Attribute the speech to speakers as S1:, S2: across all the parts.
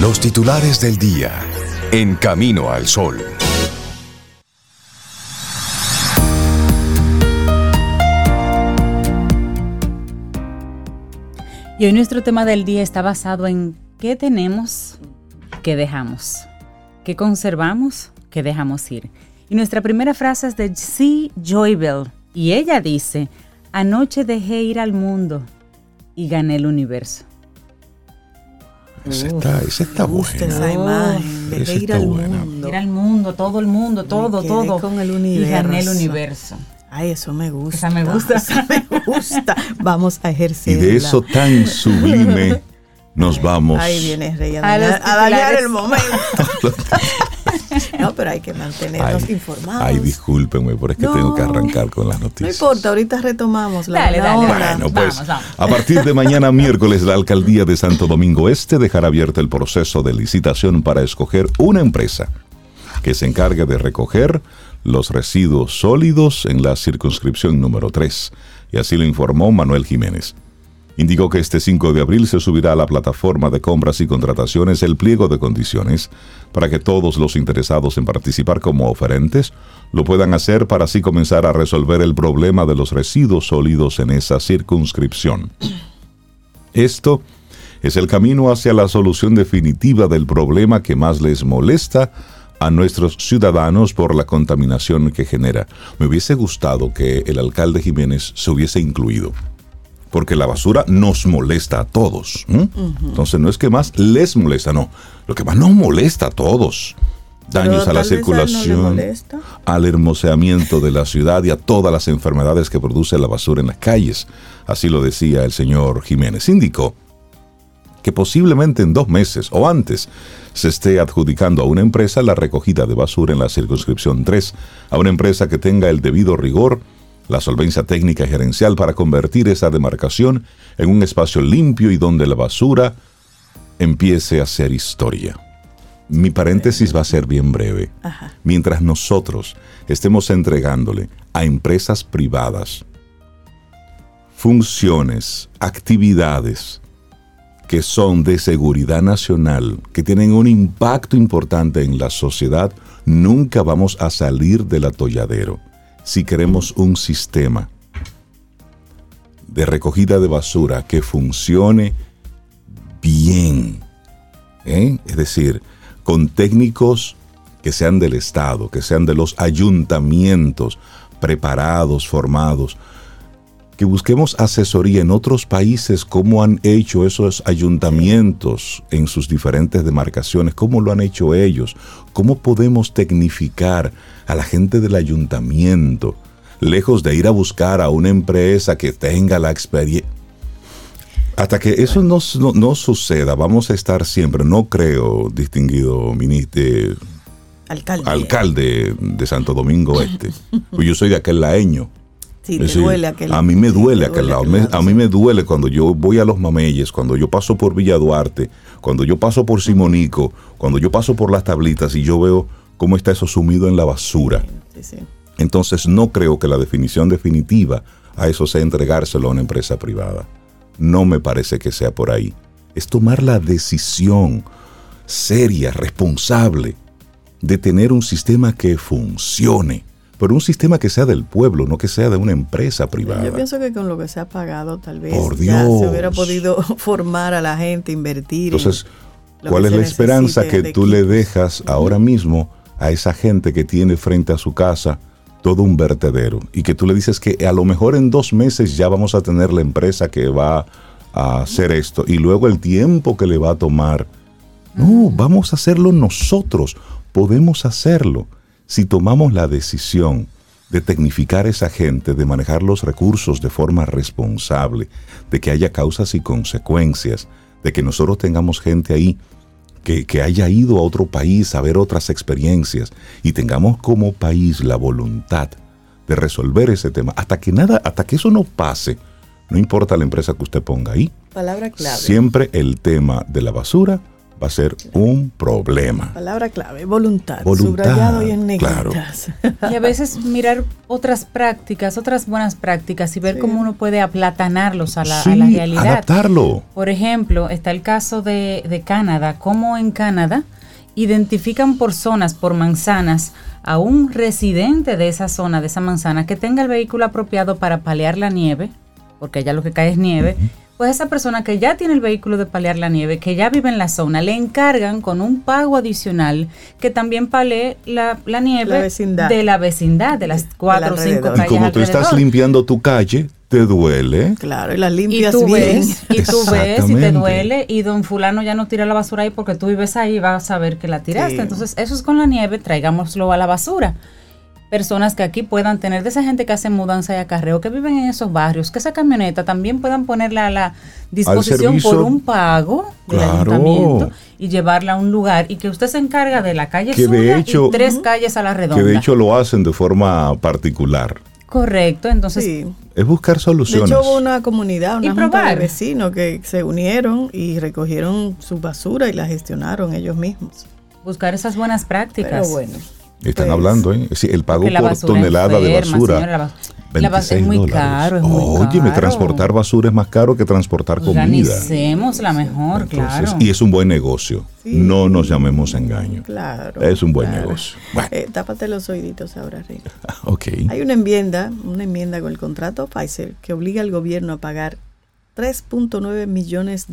S1: Los titulares del día en Camino al Sol.
S2: Y hoy nuestro tema del día está basado en qué tenemos, qué dejamos, qué conservamos, qué dejamos ir. Y nuestra primera frase es de C. Joybell y ella dice: anoche dejé ir al mundo y gané el universo.
S3: Ese está bueno.
S4: Esa imagen, dejé ir al mundo.
S2: Ir al mundo, todo el mundo, todo.
S4: Con el universo.
S2: Y gané el universo.
S4: Ay, eso me gusta.
S2: Esa me gusta.
S4: Esa me gusta. Vamos a ejercerla.
S3: Y de eso tan sublime nos vamos.
S4: Ahí viene Rey a dañar el momento. No, pero hay que mantenernos informados.
S3: Ay, discúlpenme, pero es que tengo que arrancar con las noticias.
S4: No importa, ahorita retomamos la
S2: Dale.
S3: Bueno, pues vamos. A partir de mañana miércoles, la Alcaldía de Santo Domingo Este dejará abierto el proceso de licitación para escoger una empresa que se encargue de recoger los residuos sólidos en la circunscripción número 3. Y así lo informó Manuel Jiménez. Indicó que este 5 de abril se subirá a la plataforma de compras y contrataciones el pliego de condiciones para que todos los interesados en participar como oferentes lo puedan hacer para así comenzar a resolver el problema de los residuos sólidos en esa circunscripción. Esto es el camino hacia la solución definitiva del problema que más les molesta a nuestros ciudadanos por la contaminación que genera. Me hubiese gustado que el alcalde Jiménez se hubiese incluido, porque la basura nos molesta a todos. Entonces no es que más les molesta, no. Lo que más nos molesta a todos. Daños a la circulación, al hermoseamiento de la ciudad y a todas las enfermedades que produce la basura en las calles. Así lo decía el señor Jiménez. Indicó que posiblemente en 2 meses o antes se esté adjudicando a una empresa la recogida de basura en la circunscripción 3, a una empresa que tenga el debido rigor, la solvencia técnica y gerencial para convertir esa demarcación en un espacio limpio y donde la basura empiece a ser historia. Mi paréntesis va a ser bien breve.
S4: Ajá.
S3: Mientras nosotros estemos entregándole a empresas privadas funciones, actividades que son de seguridad nacional, que tienen un impacto importante en la sociedad, nunca vamos a salir del atolladero. Si queremos un sistema de recogida de basura que funcione bien, es decir, con técnicos que sean del Estado, que sean de los ayuntamientos, preparados, formados, que busquemos asesoría en otros países, cómo han hecho esos ayuntamientos en sus diferentes demarcaciones, cómo lo han hecho ellos, cómo podemos tecnificar a la gente del ayuntamiento, lejos de ir a buscar a una empresa que tenga la experiencia. Hasta que eso no suceda, vamos a estar siempre, no creo, distinguido ministro, alcalde de Santo Domingo Este, pues yo soy de aquel laeño.
S4: Sí, te duele aquel lado.
S3: A mí me duele aquel lado. A mí me duele cuando yo voy a Los Mameyes, cuando yo paso por Villa Duarte, cuando yo paso por Simonico, cuando yo paso por Las Tablitas y yo veo cómo está eso sumido en la basura.
S4: Sí.
S3: Entonces no creo que la definición definitiva a eso sea entregárselo a una empresa privada. No me parece que sea por ahí. Es tomar la decisión seria, responsable, de tener un sistema que funcione. Pero un sistema que sea del pueblo, no que sea de una empresa privada.
S4: Yo pienso que con lo que se ha pagado tal vez
S3: por
S4: ya
S3: Dios,
S4: se hubiera podido formar a la gente, invertir.
S3: Entonces, ¿cuál es la esperanza que tú le dejas ahora mismo a esa gente que tiene frente a su casa todo un vertedero? Y que tú le dices que a lo mejor en 2 meses ya vamos a tener la empresa que va a hacer esto. Y luego el tiempo que le va a tomar. No, vamos a hacerlo nosotros. Podemos hacerlo. Si tomamos la decisión de tecnificar a esa gente, de manejar los recursos de forma responsable, de que haya causas y consecuencias, de que nosotros tengamos gente ahí que haya ido a otro país a ver otras experiencias y tengamos como país la voluntad de resolver ese tema, hasta que eso no pase, no importa la empresa que usted ponga ahí.
S4: Palabra clave.
S3: Siempre el tema de la basura va a ser un problema.
S4: Palabra clave, voluntad, subrayado y en negritas.
S3: Claro.
S2: Y a veces mirar otras prácticas, otras buenas prácticas y ver cómo uno puede aplatanarlos a la realidad.
S3: Adaptarlo.
S2: Por ejemplo, está el caso de Canadá, cómo en Canadá identifican por zonas, por manzanas, a un residente de esa zona, de esa manzana, que tenga el vehículo apropiado para palear la nieve, porque allá lo que cae es nieve. Pues esa persona que ya tiene el vehículo de palear la nieve, que ya vive en la zona, le encargan con un pago adicional que también palee la nieve de la vecindad, de las 4 o 5 calles alrededor.
S3: Y como tú estás limpiando tu calle, te duele.
S4: Claro, y la limpias
S2: bien. Y tú ves y te duele, y don fulano ya no tira la basura ahí porque tú vives ahí y vas a saber que la tiraste. Sí. Entonces, eso es con la nieve, traigámoslo a la basura. Personas que aquí puedan tener, de esa gente que hace mudanza y acarreo, que viven en esos barrios, que esa camioneta también puedan ponerla a la disposición por un pago del ayuntamiento y llevarla a un lugar, y que usted se encarga de la calle suya y 3 calles a la redonda.
S3: Que de hecho lo hacen de forma particular.
S2: Correcto, entonces
S3: es buscar soluciones.
S4: De hecho hubo una comunidad, una junta de vecinos que se unieron y recogieron su basura y la gestionaron ellos mismos.
S2: Buscar esas buenas prácticas.
S4: Pero bueno.
S3: Están hablando, sí, el pago por tonelada de basura.
S2: Señora, la basura es muy caro, es muy caro.
S3: Óyeme, transportar basura es más caro que transportar comida.
S2: Organicemos la mejor. Entonces, claro.
S3: Y es un buen negocio. Sí. No nos llamemos engaño.
S4: Claro.
S3: Es un buen negocio.
S4: Bueno. Tápate los oíditos ahora, Rick.
S3: Ok.
S4: Hay una enmienda con el contrato Pfizer que obliga al gobierno a pagar $3.9 millones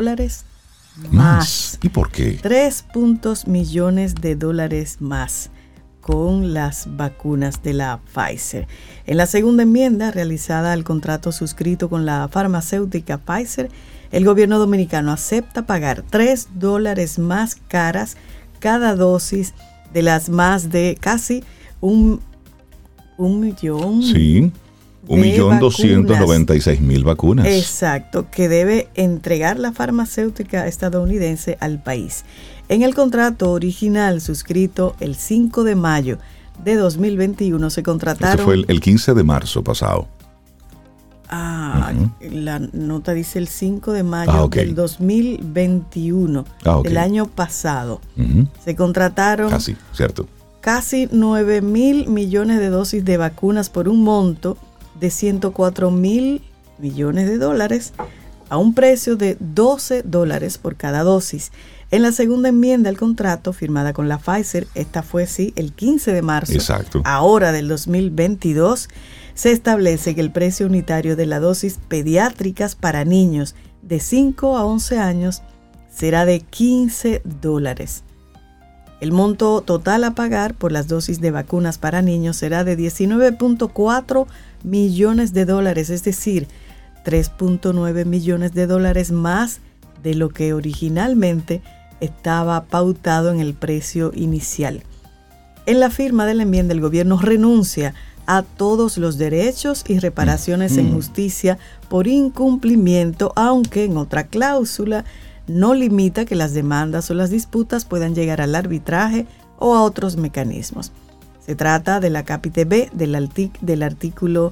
S4: más.
S3: ¿Y por qué?
S4: 3 millones de dólares más con las vacunas de la Pfizer. En la segunda enmienda realizada al contrato suscrito con la farmacéutica Pfizer, el gobierno dominicano acepta pagar $3 más caras cada dosis de las más de casi un millón.
S3: Sí, 1.296.000 vacunas.
S4: Exacto, que debe entregar la farmacéutica estadounidense al país. En el contrato original suscrito el 5 de mayo de 2021 se contrataron...
S3: Eso fue el 15 de marzo pasado.
S4: La nota dice el 5 de mayo del 2021, del año pasado. Se contrataron casi 9.000 millones de dosis de vacunas por un monto de $104.000 millones a un precio de $12 por cada dosis. En la segunda enmienda al contrato firmada con la Pfizer, esta fue el 15 de marzo, ahora del 2022, se establece que el precio unitario de la dosis pediátricas para niños de 5 a 11 años será de $15. El monto total a pagar por las dosis de vacunas para niños será de $19.4 millones, es decir, $3.9 millones más de lo que originalmente estaba pautado en el precio inicial. En la firma de la enmienda, el gobierno renuncia a todos los derechos y reparaciones en justicia por incumplimiento, aunque en otra cláusula no limita que las demandas o las disputas puedan llegar al arbitraje o a otros mecanismos. Se trata de la capítulo B del artículo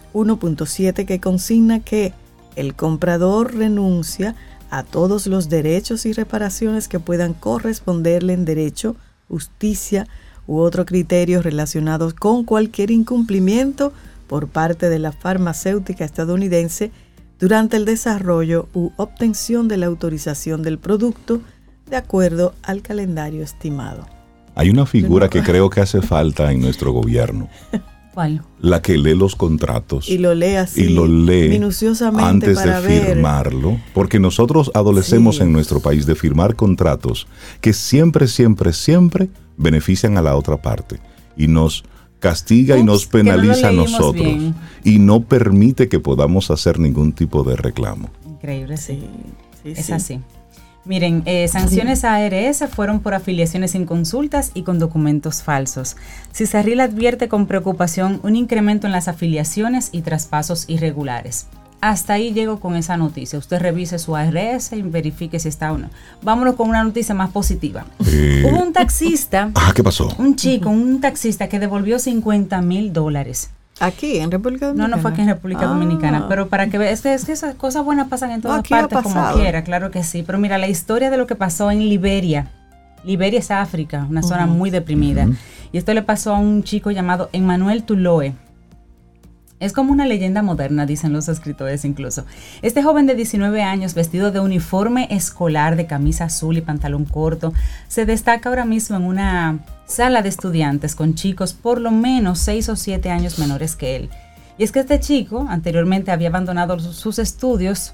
S4: 1.7 que consigna que el comprador renuncia a todos los derechos y reparaciones que puedan corresponderle en derecho, justicia u otro criterio relacionados con cualquier incumplimiento por parte de la farmacéutica estadounidense durante el desarrollo u obtención de la autorización del producto de acuerdo al calendario estimado.
S3: Hay una figura que creo que hace falta en nuestro gobierno.
S2: ¿Cuál?
S3: La que lee los contratos.
S4: Y lo lee así,
S3: y lo lee
S4: minuciosamente
S3: antes
S4: para
S3: de firmarlo. Porque nosotros adolecemos en nuestro país de firmar contratos que siempre benefician a la otra parte. Y nos castiga y nos penaliza a nosotros. Bien. Y no permite que podamos hacer ningún tipo de reclamo.
S2: Increíble, sí. Es así. Miren, sanciones a ARS fueron por afiliaciones sin consultas y con documentos falsos. Cicerril advierte con preocupación un incremento en las afiliaciones y traspasos irregulares. Hasta ahí llego con esa noticia. Usted revise su ARS y verifique si está o no. Vámonos con una noticia más positiva. Hubo un taxista.
S3: ¿Qué pasó?
S2: Un taxista que devolvió $50,000.
S4: ¿Aquí, en República Dominicana?
S2: No fue aquí en República Dominicana, pero para que veas, es que esas cosas buenas pasan en todas partes como quiera, claro que sí. Pero mira, la historia de lo que pasó en Liberia. Liberia es África, una zona muy deprimida. Y esto le pasó a un chico llamado Emmanuel Tuloe. Es como una leyenda moderna, dicen los escritores incluso. Este joven de 19 años, vestido de uniforme escolar, de camisa azul y pantalón corto, se destaca ahora mismo en una sala de estudiantes con chicos por lo menos 6 o 7 años menores que él. Y es que este chico anteriormente había abandonado sus estudios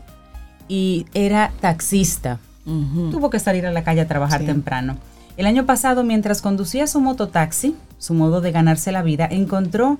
S2: y era taxista. Tuvo que salir a la calle a trabajar temprano. El año pasado, mientras conducía su mototaxi, su modo de ganarse la vida, encontró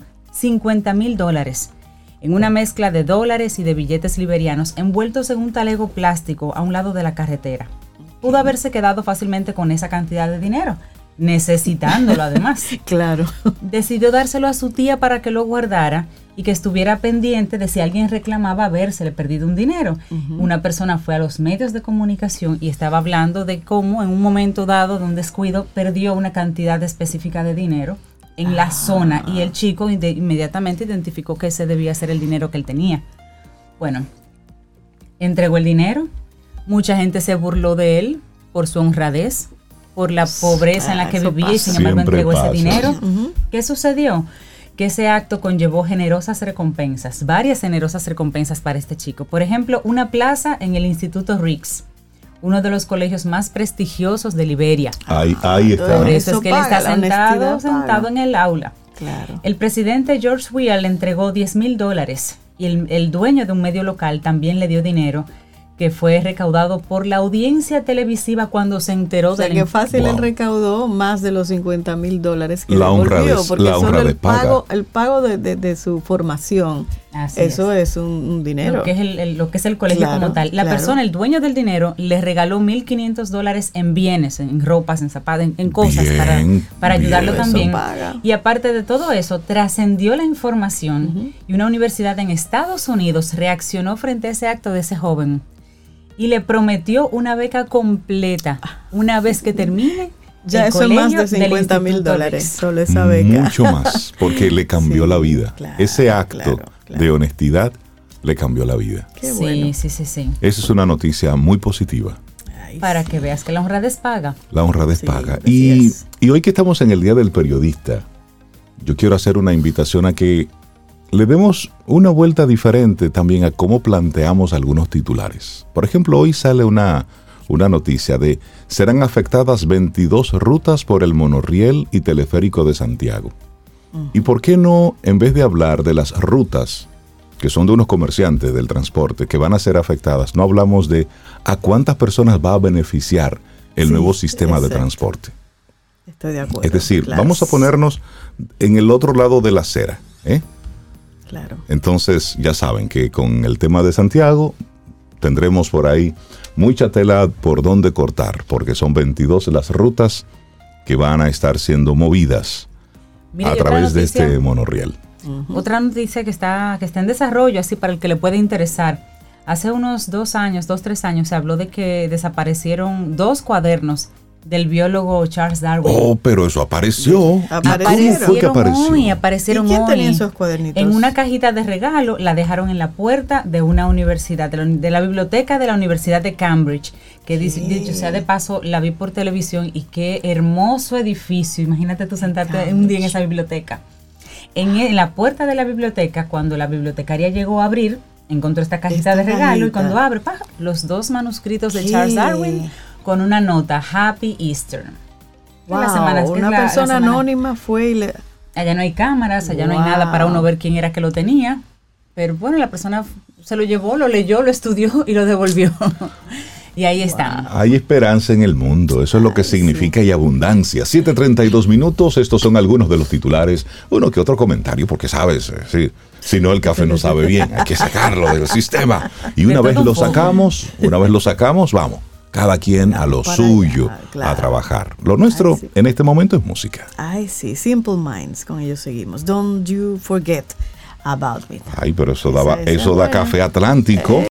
S2: $50,000 en una mezcla de dólares y de billetes liberianos envueltos en un talego plástico a un lado de la carretera. Pudo haberse quedado fácilmente con esa cantidad de dinero, necesitándolo además.
S4: Claro.
S2: Decidió dárselo a su tía para que lo guardara y que estuviera pendiente de si alguien reclamaba habérsele perdido un dinero. Una persona fue a los medios de comunicación y estaba hablando de cómo en un momento dado de un descuido perdió una cantidad específica de dinero en la zona, y el chico inmediatamente identificó que ese debía ser el dinero que él tenía. Bueno, entregó el dinero, mucha gente se burló de él por su honradez, por la pobreza en la que vivía, y sin embargo entregó ese dinero. ¿Qué sucedió? Que ese acto conllevó generosas recompensas, varias generosas recompensas para este chico. Por ejemplo, una plaza en el Instituto Riggs, uno de los colegios más prestigiosos de Liberia.
S3: Ahí está.
S2: Por eso es que él está sentado en el aula.
S4: Claro.
S2: El presidente George Weah le entregó $10,000 y el dueño de un medio local también le dio dinero que fue recaudado por la audiencia televisiva cuando se enteró de
S4: que fácil él recaudó más de los $50,000 que
S3: la honradez,
S4: porque
S3: la
S4: solo
S3: paga.
S4: el pago de su formación.
S2: Así
S4: eso es un dinero.
S2: Lo que es el colegio como tal. La persona, el dueño del dinero, le regaló $1,500 en bienes, en ropas, en zapatos, en cosas para ayudarlo también. Y aparte de todo eso, trascendió la información y una universidad en Estados Unidos reaccionó frente a ese acto de ese joven y le prometió una beca completa una vez que termine.
S4: Ya eso es más de $50,000, solo esa beca.
S3: Mucho más, porque le cambió la vida.
S4: Claro,
S3: ese acto de honestidad le cambió la vida.
S4: Qué bueno.
S2: Sí.
S3: Esa es una noticia muy positiva.
S2: Para que veas que la honradez paga.
S3: La honradez paga. Y hoy que estamos en el Día del Periodista, yo quiero hacer una invitación a que le demos una vuelta diferente también a cómo planteamos algunos titulares. Por ejemplo, hoy sale una noticia de serán afectadas 22 rutas por el monorriel y teleférico de Santiago. ¿Y por qué no, en vez de hablar de las rutas que son de unos comerciantes del transporte que van a ser afectadas, no hablamos de a cuántas personas va a beneficiar el nuevo sistema de transporte?
S4: Estoy de acuerdo.
S3: Es decir, vamos a ponernos en el otro lado de la acera,
S4: Claro.
S3: Entonces, ya saben que con el tema de Santiago tendremos por ahí mucha tela por donde cortar, porque son 22 las rutas que van a estar siendo movidas a través de este monorriel.
S2: Otra noticia que está en desarrollo, así para el que le puede interesar. Hace unos 3 años, se habló de que desaparecieron 2 cuadernos del biólogo Charles Darwin.
S3: Oh, pero eso apareció.
S2: ¿Cómo fue que apareció? Aparecieron
S4: hoy. ¿Y quién tenía
S2: hoy
S4: esos cuadernitos?
S2: en una cajita de regalo. La dejaron en la puerta de una universidad, de la biblioteca de la Universidad de Cambridge, que dicho sea de paso, la vi por televisión y qué hermoso edificio. Imagínate tú sentarte un día en esa biblioteca. En la puerta de la biblioteca, cuando la bibliotecaria llegó a abrir, encontró esta cajita de regalo y cuando abre, los 2 manuscritos de Charles Darwin con una nota, Happy Easter.
S4: Wow, una persona anónima fue y
S2: allá no hay cámaras, allá no hay nada para uno ver quién era que lo tenía, pero bueno, la persona se lo llevó, lo leyó, lo estudió y lo devolvió. Y ahí están.
S3: Hay esperanza en el mundo, eso es lo que significa y abundancia. 7:32 minutos, estos son algunos de los titulares. Uno que otro comentario, porque sabes, si no el café no sabe bien, hay que sacarlo del sistema. Y una vez lo sacamos, vamos. Cada quien a lo suyo, a trabajar. Lo nuestro en este momento es música.
S4: Ay, sí, Simple Minds, con ellos seguimos. Don't you forget about me.
S3: Ay, pero eso da café atlántico.